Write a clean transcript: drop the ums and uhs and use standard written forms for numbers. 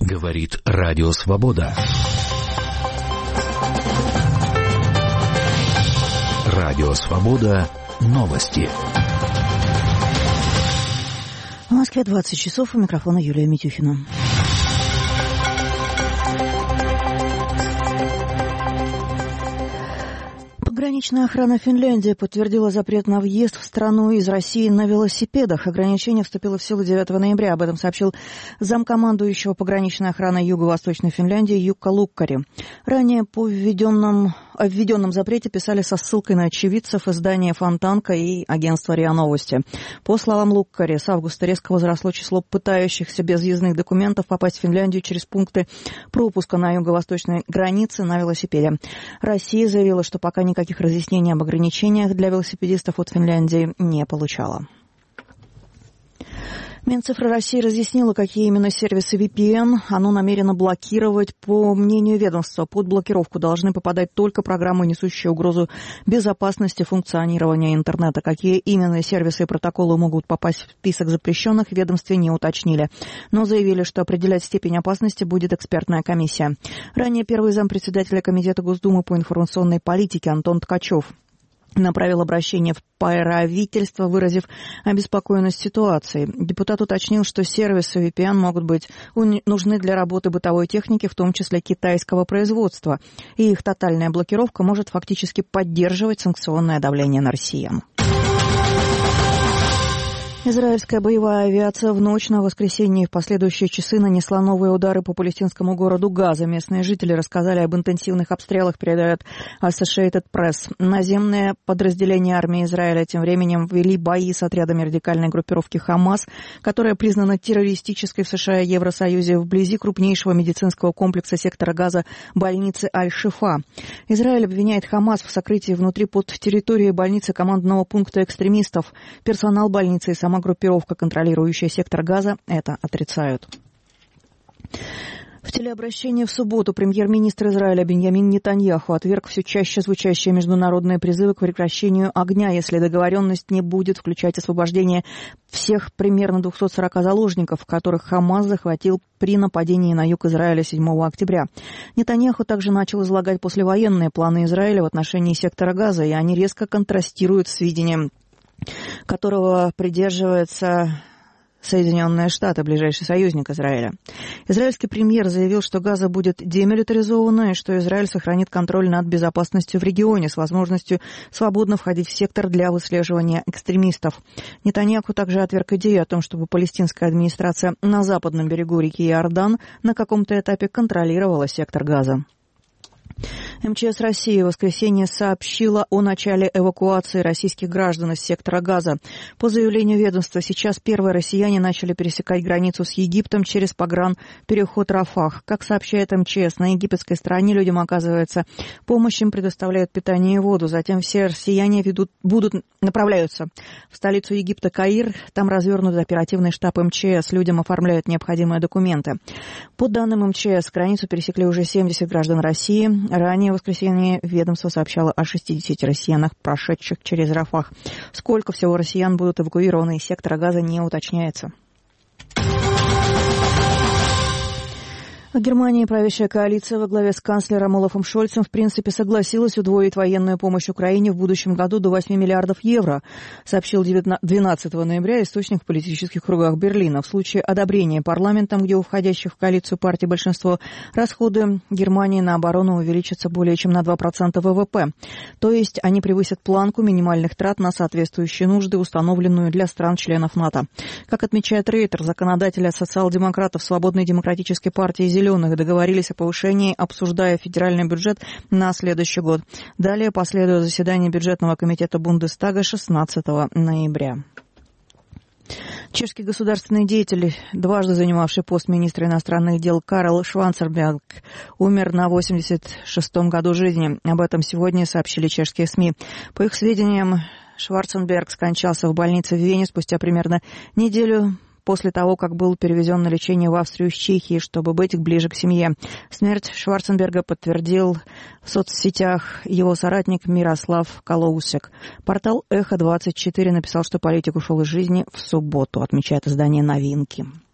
Говорит Радио Свобода. Радио Свобода. Новости. В Москве 20 часов. У микрофона Юлия Митюхина. Пограничная охрана Финляндии подтвердила запрет на въезд в страну из России на велосипедах. Ограничение вступило в силу 9 ноября. Об этом сообщил замкомандующего пограничной охраны Юго-Восточной Финляндии Юкка Луккари. Ранее о введенном запрете писали со ссылкой на очевидцев издания «Фонтанка» и агентства РИА Новости. По словам Луккари, с августа резко возросло число пытающихся без въездных документов попасть в Финляндию через пункты пропуска на юго-восточной границе на велосипеде. Россия заявила, что пока никаких разъяснений об ограничениях для велосипедистов от Финляндии не получала. Минцифра России разъяснила, какие именно сервисы VPN оно намерено блокировать. По мнению ведомства, под блокировку должны попадать только программы, несущие угрозу безопасности функционирования интернета. Какие именно сервисы и протоколы могут попасть в список запрещенных, в ведомстве не уточнили. Но заявили, что определять степень опасности будет экспертная комиссия. Ранее первый зампредседателя Комитета Госдумы по информационной политике Антон Ткачев направил обращение в правительство, выразив обеспокоенность ситуацией. Депутат уточнил, что сервисы VPN могут быть нужны для работы бытовой техники, в том числе китайского производства, и их тотальная блокировка может фактически поддерживать санкционное давление на россиян. Израильская боевая авиация в ночь на воскресенье и в последующие часы нанесла новые удары по палестинскому городу Газа. Местные жители рассказали об интенсивных обстрелах, передает Associated Press. Наземные подразделения армии Израиля тем временем вели бои с отрядами радикальной группировки «Хамас», которая признана террористической в США и Евросоюзе, вблизи крупнейшего медицинского комплекса сектора Газа больницы Аль-Шифа. Израиль обвиняет «Хамас» в сокрытии внутри под территорией больницы командного пункта экстремистов. Персонал больницы и сама группировка, контролирующая сектор Газа, это отрицают. В телеобращении в субботу премьер-министр Израиля Биньямин Нетаньяху отверг все чаще звучащие международные призывы к прекращению огня, если договоренность не будет включать освобождение всех примерно 240 заложников, которых Хамас захватил при нападении на юг Израиля 7 октября. Нетаньяху также начал излагать послевоенные планы Израиля в отношении сектора Газа, и они резко контрастируют с видением, которого придерживается Соединенные Штаты, ближайший союзник Израиля. Израильский премьер заявил, что Газа будет демилитаризована и что Израиль сохранит контроль над безопасностью в регионе с возможностью свободно входить в сектор для выслеживания экстремистов. Нетаньяху также отверг идею о том, чтобы палестинская администрация на западном берегу реки Иордан на каком-то этапе контролировала сектор Газа. МЧС России в воскресенье сообщила о начале эвакуации российских граждан из сектора Газа. По заявлению ведомства, сейчас первые россияне начали пересекать границу с Египтом через погранпереход Рафах. Как сообщает МЧС, на египетской стороне людям оказывается помощь, им предоставляют питание и воду. Затем все россияне направляются в столицу Египта Каир. Там развернут оперативный штаб МЧС. Людям оформляют необходимые документы. По данным МЧС, границу пересекли уже 70 граждан России. Ранее в воскресенье ведомство сообщало о 60 россиянах, прошедших через Рафах. Сколько всего россиян будут эвакуированы из сектора Газа, не уточняется. В Германии правящая коалиция во главе с канцлером Олафом Шольцем в принципе согласилась удвоить военную помощь Украине в будущем году до 8 миллиардов евро, сообщил 12 ноября источник в политических кругах Берлина. В случае одобрения парламентом, где у входящих в коалицию партий большинство, расходы Германии на оборону увеличатся более чем на 2% ВВП. То есть они превысят планку минимальных трат на соответствующие нужды, установленную для стран-членов НАТО. Как отмечает Рейтер, законодатели социал-демократов Свободной демократической партии и Зеленых договорились о повышении, обсуждая федеральный бюджет на следующий год. Далее последует заседание бюджетного комитета Бундестага 16 ноября. Чешский государственный деятель, дважды занимавший пост министра иностранных дел Карл Шванцерберг, умер на 86-м году жизни. Об этом сегодня сообщили чешские СМИ. По их сведениям, Шварценберг скончался в больнице в Вене спустя примерно неделю после того, как был перевезен на лечение в Австрию из Чехии, чтобы быть ближе к семье. Смерть Шварценберга подтвердил в соцсетях его соратник Мирослав Калоусек. Портал «Эхо-24» написал, что политик ушел из жизни в субботу, отмечает издание «Новинки».